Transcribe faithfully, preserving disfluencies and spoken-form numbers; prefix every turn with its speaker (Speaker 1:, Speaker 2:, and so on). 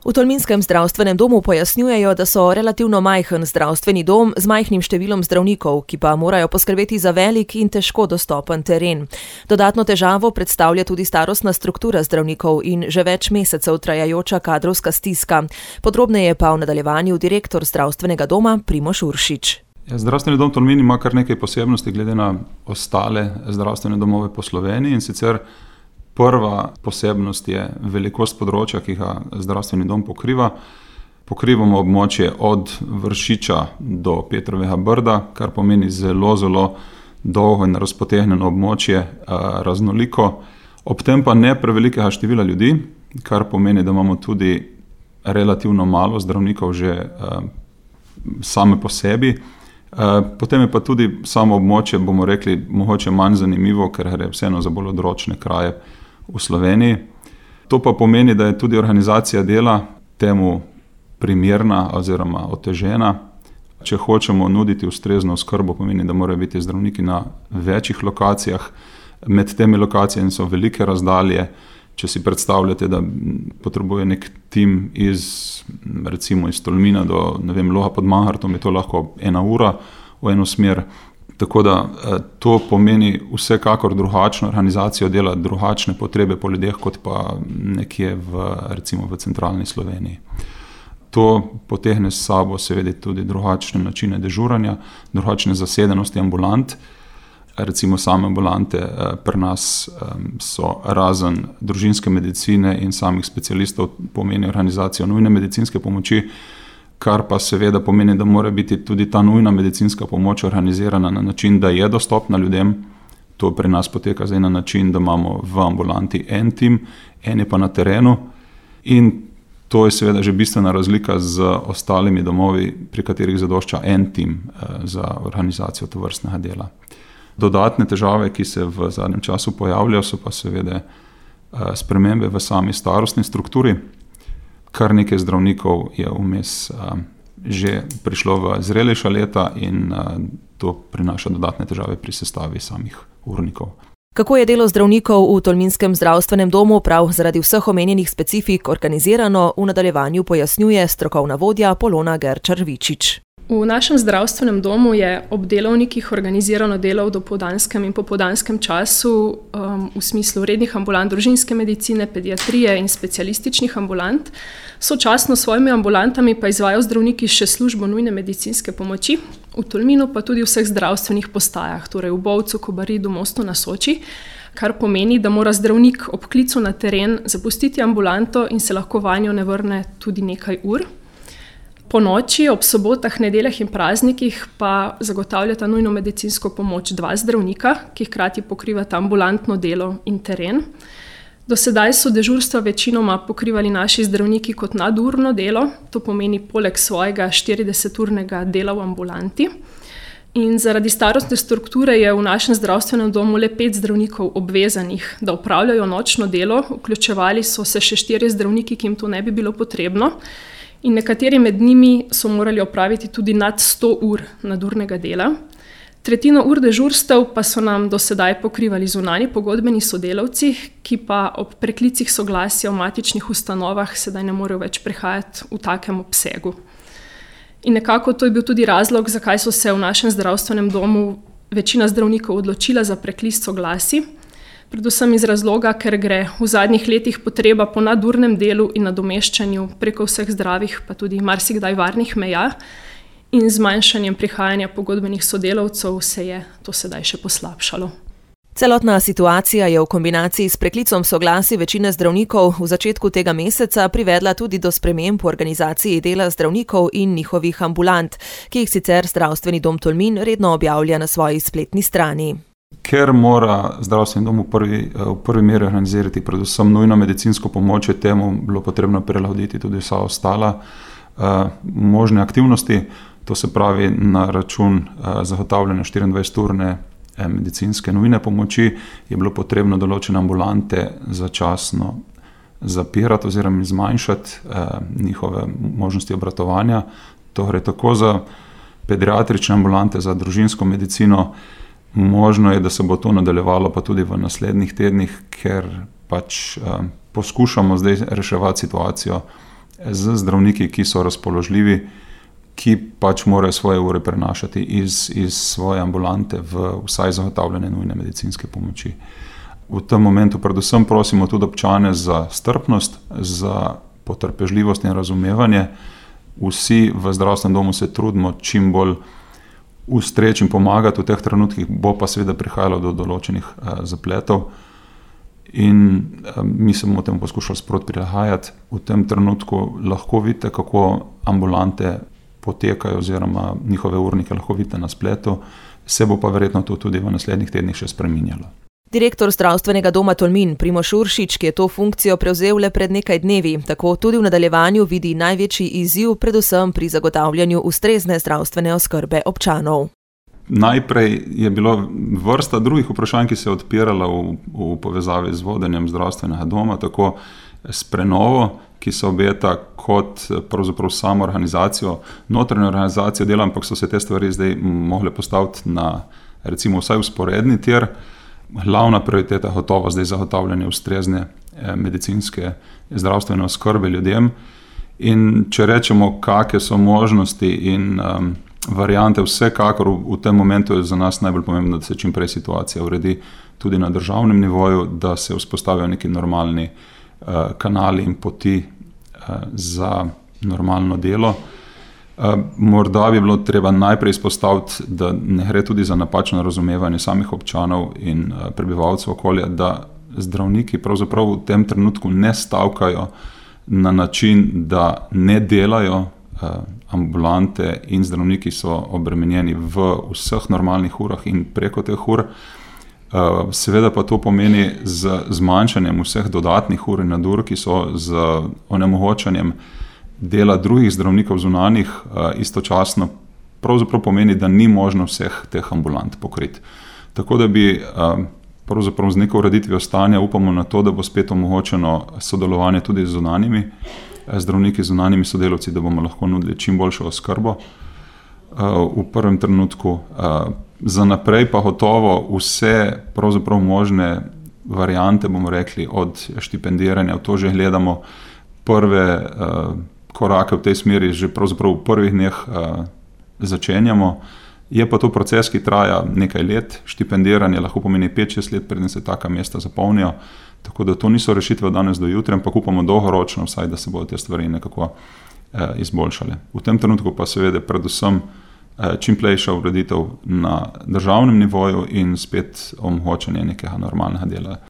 Speaker 1: V Tolminskem zdravstvenem domu pojasnjujejo, da so relativno majhen zdravstveni dom z majhnim številom zdravnikov, ki pa morajo poskrbeti za velik in težko dostopen teren. Dodatno težavo predstavlja tudi starostna struktura zdravnikov in že več mesecev trajajoča kadrovska stiska. Podrobneje pa v nadaljevanju direktor zdravstvenega doma Primož Uršič.
Speaker 2: Zdravstveni dom Tolmin ima kar nekaj posebnosti glede na ostale zdravstvene domove po Sloveniji, in sicer prva posebnost je velikost področja, ki ga zdravstveni dom pokriva. Pokrivamo območje od Vršiča do Petrovega Brda, kar pomeni zelo, zelo dolgo in razpotegnjeno območje, raznoliko. Ob tem pa ne prevelikega števila ljudi, kar pomeni, da imamo tudi relativno malo zdravnikov že same po sebi. Potem je pa tudi samo območje, bomo rekli, mogoče manj zanimivo, ker gre vseeno za bolj odročne kraje v Sloveniji. To pa pomeni, da je tudi organizacija dela temu primerna oziroma otežena. Če hočemo nuditi ustrezno oskrbo, pomeni, da morajo biti zdravniki na večjih lokacijah. Med temi lokacijami so velike razdalje. Če si predstavljate, da potrebuje nek tim iz, recimo iz Tolmina do, ne vem, Loga pod Manhartom, je to lahko ena ura v eno smer. Tako da to pomeni vsekakor drugačno organizacijo dela, drugačne potrebe po ljudeh, kot pa nekje v, recimo v centralni Sloveniji. To potegne s sabo seveda tudi drugačne načine dežuranja, drugačne zasedenosti ambulant. Recimo same ambulante pri nas so razen družinske medicine in samih specialistov pomeni organizacijo nujne medicinske pomoči, kar pa seveda pomeni, da mora biti tudi ta nujna medicinska pomoč organizirana na način, da je dostopna ljudem. To pri nas poteka zdaj na način, da imamo v ambulanti en tim, en je pa na terenu, in to je seveda že bistvena razlika z ostalimi domovi, pri katerih zadošča en tim za organizacijo tovrstnega dela. Dodatne težave, ki se v zadnjem času pojavljajo, so pa seveda spremembe v sami starostni strukturi. Kar nekaj zdravnikov je vmes že prišlo v zrelejša leta in to prinaša dodatne težave pri sestavi samih urnikov.
Speaker 1: Kako je delo zdravnikov v Tolminskem zdravstvenem domu prav zaradi vseh omenjenih specifik organizirano, v nadaljevanju pojasnjuje strokovna vodja Polona Gerčar-Vičič.
Speaker 3: V našem zdravstvenem domu je ob delovnikih organizirano delo v dopoldanskem in popoldanskem času um, v smislu rednih ambulant družinske medicine, pediatrije in specialističnih ambulant. Sočasno s svojimi ambulantami pa izvajajo zdravniki še službo nujne medicinske pomoči, v Tolminu pa tudi v vseh zdravstvenih postajah, torej v Bovcu, Kobaridu, Mostu na Soči, kar pomeni, da mora zdravnik ob klicu na teren zapustiti ambulanto in se lahko vanjo ne vrne tudi nekaj ur. Po noči, ob sobotah, nedeljah in praznikih pa zagotavljata nujno medicinsko pomoč dva zdravnika, ki hkrati pokrivata ambulantno delo in teren. Do sedaj so dežurstva večinoma pokrivali naši zdravniki kot nadurno delo, to pomeni poleg svojega štirideseturnega dela v ambulanti. In zaradi starostne strukture je v našem zdravstvenem domu le pet zdravnikov obvezanih, da opravljajo nočno delo, vključevali so se še štirje zdravniki, ki jim to ne bi bilo potrebno. In nekateri med njimi so morali opraviti tudi nad sto ur nadurnega dela. Tretjino ur dežurstev pa so nam do sedaj pokrivali zunanji pogodbeni sodelavci, ki pa ob preklicih soglasja v matičnih ustanovah sedaj ne morejo več prihajati v takem obsegu. In nekako to je bil tudi razlog, zakaj so se v našem zdravstvenem domu večina zdravnikov odločila za preklic soglasi. Predvsem iz razloga, ker gre v zadnjih letih potreba po nadurnem delu in nadomeščanju preko vseh zdravih, pa tudi marsikdaj varnih meja, in z zmanjšanjem prihajanja pogodbenih sodelavcev se je to sedaj še poslabšalo.
Speaker 1: Celotna situacija je v kombinaciji s preklicom soglasi večine zdravnikov v začetku tega meseca privedla tudi do sprememb v organizaciji dela zdravnikov in njihovih ambulant, ki jih sicer zdravstveni dom Tolmin redno objavlja na svoji spletni strani.
Speaker 2: Ker mora zdravstveni dom v prvi, v prvi meri organizirati predvsem nujno medicinsko pomoč, je temu bilo potrebno prilagoditi tudi vsa ostala uh, možne aktivnosti, to se pravi na račun uh, zagotavljanja štiriindvajseturne eh, medicinske nujne pomoči, je bilo potrebno določene ambulante začasno zapirati oziroma zmanjšati eh, njihove možnosti obratovanja. To gre tako za pediatrične ambulante, za družinsko medicino. Možno je, da se bo to nadaljevalo pa tudi v naslednjih tednih, ker pač eh, poskušamo zdaj reševati situacijo z zdravniki, ki so razpoložljivi, ki pač morajo svoje ure prenašati iz, iz svoje ambulante v vsaj zagotavljanje nujne medicinske pomoči. V tem momentu predvsem prosimo tudi občane za strpnost, za potrpežljivost in razumevanje. Vsi v zdravstvenem domu se trudimo čim bolj ustreči in pomagati v teh trenutkih, bo pa seveda prihajalo do določenih eh, zapletov in eh, mi se bomo temu poskušali sproti prilagajati. V tem trenutku lahko vidite, kako ambulante potekajo oziroma njihove urnike lahko vidite na spletu, se bo pa verjetno to tudi v naslednjih tednih še spreminjalo.
Speaker 1: Direktor zdravstvenega doma Tolmin Primož Uršič, ki je to funkcijo prevzel le pred nekaj dnevi, tako tudi v nadaljevanju vidi največji izziv predvsem pri zagotavljanju ustrezne zdravstvene oskrbe občanov.
Speaker 2: Najprej je bilo vrsta drugih vprašanj, ki se je odpirala v, v povezavi z vodenjem zdravstvenega doma, tako s prenovo, ki se obeta, kot pravzaprav samo organizacijo, notranjo organizacijo dela, ampak so se te stvari zdaj mogle postaviti na recimo vsaj vzporedni tir. Glavna prioriteta gotovo zdaj zagotavljanje ustrezne medicinske zdravstvene oskrbe ljudem. In če rečemo, kakšne so možnosti in um, variante, vsekakor v, v tem momentu je za nas najbolj pomembno, da se čim prej situacija uredi tudi na državnem nivoju, da se vzpostavijo neki normalni uh, kanali in poti uh, za normalno delo. Uh, morda bi bilo treba najprej izpostaviti, da ne gre tudi za napačno razumevanje samih občanov in uh, prebivalcev okolja, da zdravniki pravzaprav v tem trenutku ne stavkajo na način, da ne delajo. Uh, ambulante in zdravniki so obremenjeni v vseh normalnih urah in preko teh ur. Uh, seveda pa to pomeni z zmanjšanjem vseh dodatnih ur in nadur, ki so z onemogočanjem dela drugih zdravnikov zunanjih, uh, istočasno pravzaprav pomeni, da ni možno vseh teh ambulant pokriti. Tako da bi uh, pravzaprav z neko ureditvijo stanja upamo na to, da bo spet omogočeno sodelovanje tudi z zunanjimi uh, zdravniki, z zunanjimi sodelavci, da bomo lahko nudili čim boljšo oskrbo uh, v prvem trenutku. Uh, za naprej pa gotovo vse pravzaprav možne variante, bomo rekli, od štipendiranja, v to že gledamo prve uh, korake v tej smeri, že pravzaprav v prvih dneh uh, začenjamo. Je pa to proces, ki traja nekaj let. Štipendiranje lahko pomeni pet šest let, preden se taka mesta zapolnijo. Tako da to niso rešitve danes do jutri, ampak upamo dolgoročno vsaj, da se bodo te stvari nekako eh, izboljšale. V tem trenutku pa seveda predvsem eh, čimplejša ureditev na državnem nivoju in spet omogočanje nekega normalnega dela.